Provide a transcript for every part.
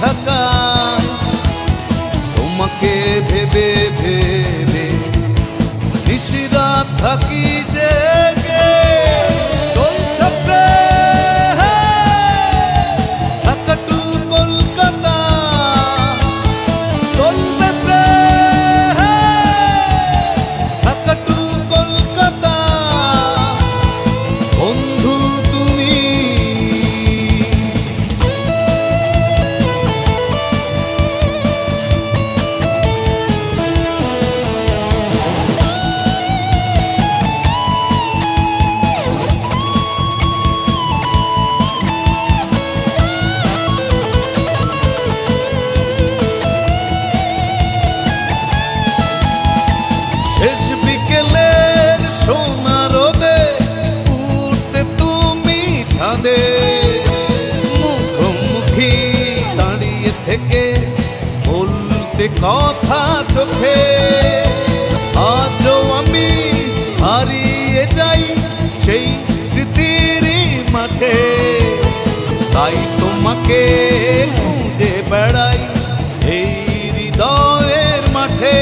থাকায় তোমাকে ভেবে ভেবে নিশিরাত থাকি জেগে চলছে প্রেম ঢাকা টু কলকাতা চলবে প্রেম ঢাকা টু কলকাতা বন্ধু তুমি শেষ বিকেলের সোনা রোদে উঠতে তুমি ছাদে মুখোমুখি দাঁড়িয়ে থেকে বলতে কথা চোখে আজও আমি হারিয়ে যাই সেই স্মৃতির মাঠে তাই তোমাকে খুঁজে বেড়াই এই হৃদয়ের মাঠে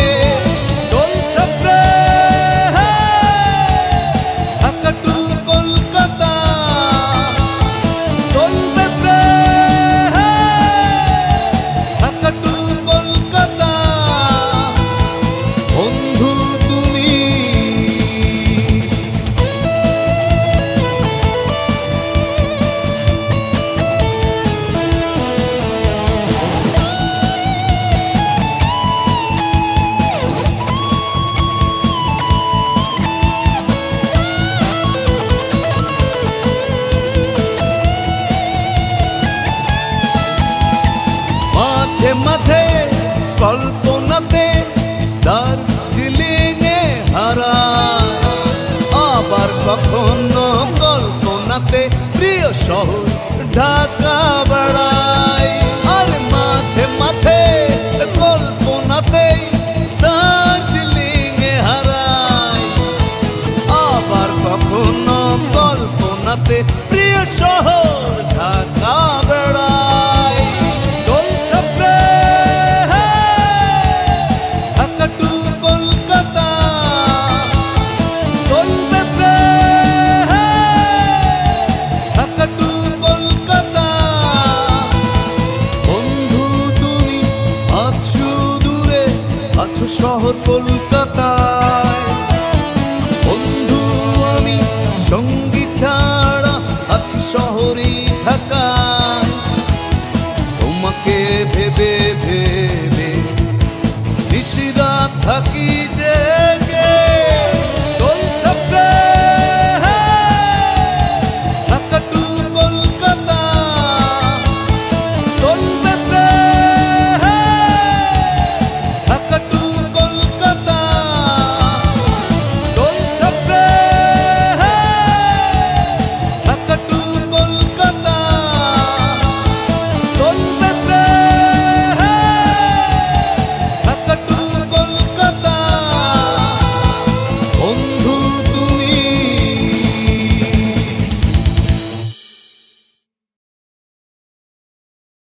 মাঝে মাঝে কল্পনাতে দার্জিলিং এ হারায় আবার কখনো কল্পনাতে প্রিয় শহর ঢাকা বেড়াই আর মাঝে মাঝে কল্পনাতে দার্জিলিং এ হারাই আবার কখনো কল্পনাতে